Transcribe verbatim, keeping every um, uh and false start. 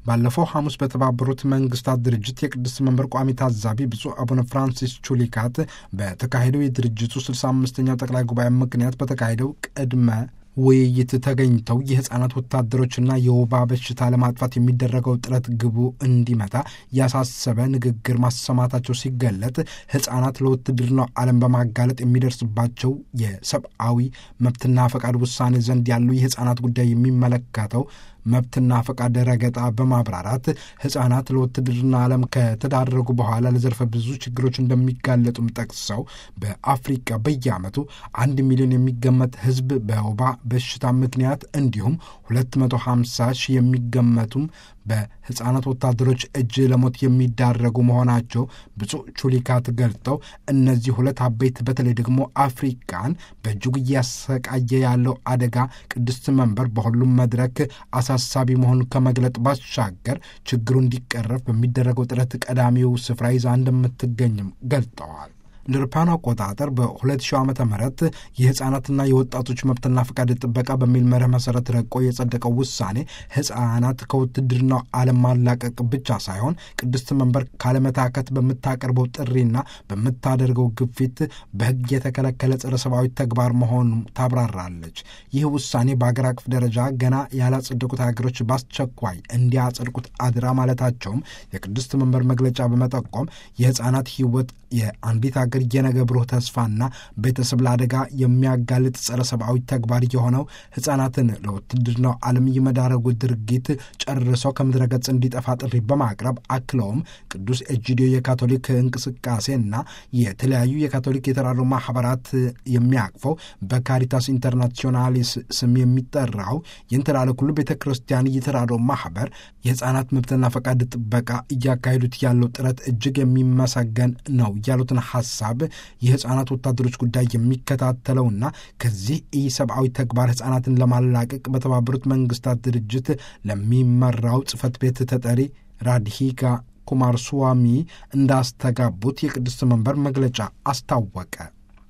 ባለፈው ሐሙስ በተባበሩት መንግስታት ድርጅት የቅድስት መንበር ቋሚ ታዛቢ ብፁዕ አቡነ ፍራንሲስ ቹሊካት በተካሄደው የድርጅቱ ስልሳ አምስተኛው ጠቅላይ ጉባኤ ምክንያት በተካሄደው ቅድመ ውይይት ተገኝተው የሕፃናት ወታደሮችና የወባ በሽታ ለማጥፋት የሚደረገው ጥረት ግቡ እንዲመታ ያሳሰበ ንግግር ማሰማታቸው ሲገለጥ ሕፃናት ለውትድርናው ዓለም በማጋለጥ የሚደርስባቸው የሰብአዊ መብትና ፈቃድ ውሳኔ ዘንድ ያለው የሕፃናት ጉዳይ የሚመለከተው መብትና ፈቃድ ረገጣ በማብራራት ሕፃናት ለውትድርና ዓለም ከተዳረጉ በኋላ ለዘርፈ ብዙ ችግሮች እንደሚጋለጡም ጠቅሰው በአፍሪካ በየዓመቱ አንድ ሚሊዮን የሚገመት ሕዝብ በወባ በሽታ ምክንያት እንዲሁም ሁለት መቶ ሃምሳ ሺህ የሚገመቱም በሕፃናት ወታደሮች እጅ ለሞት የሚዳረጉ መሆናቸው ብፁዕ ቹሊካት ገልጠው እነዚህ ሁለት አበይት በተለይ ደግሞ አፍሪካን በእጅጉ እያሰቃየ ያለው አደጋ ቅድስት መንበር በሁሉም መድረክ አሳሳቢ መሆኑን ከመግለጥ ባሻገር ችግሩ እንዲቀረፍ በሚደረገው ጥረት ቀዳሚው ስፍራ ይዛ እንደምትገኝም ገልጠዋል። እንደ አውሮፓውያን አቆጣጠር በሁለት ሺህ ዓመተ ምህረት የሕፃናትና የወጣቶች መብትና ፈቃድ ጥበቃ በሚል መርህ መሰረት ረቆ የጸደቀው ውሳኔ ሕፃናት ከውትድርናው ዓለም ማላቀቅ ብቻ ሳይሆን ቅድስት መንበር ካለመታከት በምታቀርበው ጥሪና በምታደርገው ግፊት በሕግ የተከለከለ ጸረ ሰብአዊ ተግባር መሆኑን ታብራራለች። ይህ ውሳኔ በአገር አቀፍ ደረጃ ገና ያላጸደቁት ሀገሮች በአስቸኳይ እንዲያጸድቁት አድራ ማለታቸውም የቅድስት መንበር መግለጫ በመጠቆም የሕፃናት ሕይወት የአንዲት ሀገር የነገ ብሩህ ተስፋና ቤተሰብ ለአደጋ የሚያጋልጥ ጸረ ሰብአዊ ተግባር የሆነው ሕፃናትን ለውትድርናው ዓለም የመዳረጉ ድርጊት ጨርሰው ከምድረ ገጽ እንዲጠፋ ጥሪ በማቅረብ አክለውም ቅዱስ ኤጂዲዮ የካቶሊክ እንቅስቃሴና የተለያዩ የካቶሊክ የተራድኦ ማህበራት የሚያቅፈው በካሪታስ ኢንተርናሲዮናሊስ ስም የሚጠራው የእንትላለ ኩሉ ቤተ ክርስቲያን የተራድኦ ማህበር የሕፃናት መብትና ፈቃድ ጥበቃ እያካሄዱት ያለው ጥረት እጅግ የሚመሰገን ነው ያሉትን ሐሳብ የሕፃናት ወታደሮች ጉዳይ የሚከታተለውና ከዚህ ኢሰብአዊ ተግባር ሕፃናትን ለማላቀቅ በተባበሩት መንግስታት ድርጅት ለሚመራው ጽሕፈት ቤት ተጠሪ ራድሂካ ኩማርስዋሚ እንዳስተጋቡት የቅድስት መንበር መግለጫ አስታወቀ።